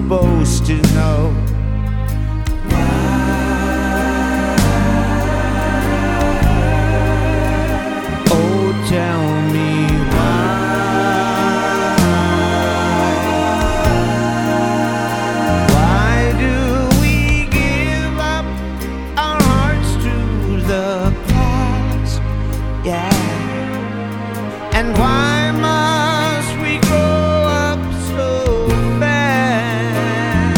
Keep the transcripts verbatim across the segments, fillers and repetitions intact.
supposed to know. Oh, tell me why. Why do we give up our hearts to the past? Yeah. And why must we grow up so fast?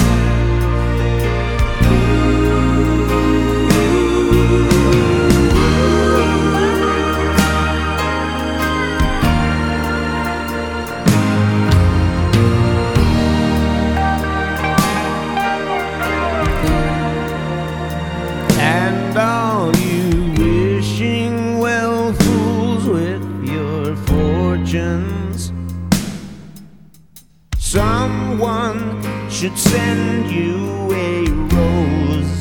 And all you wishing well fools with your fortunes, someone should send you a rose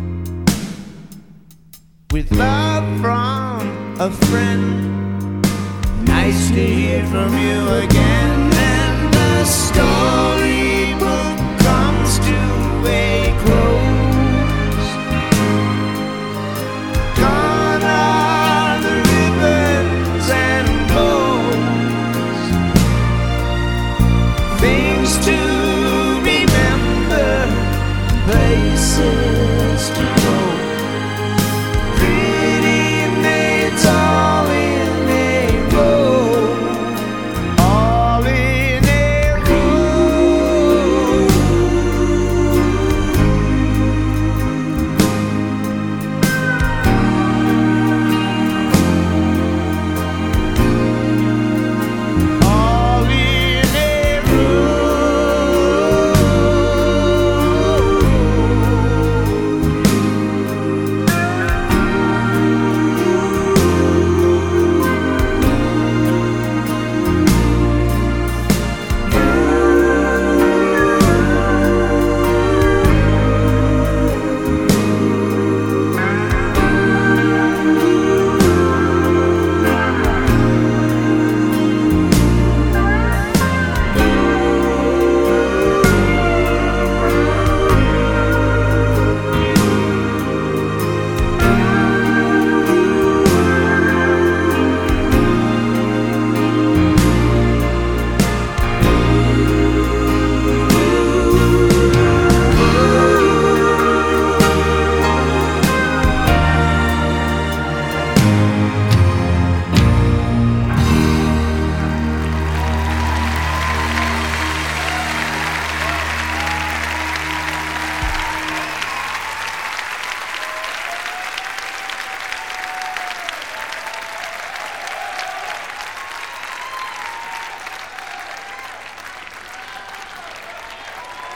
with love from a friend. Nice to hear from you again, and the story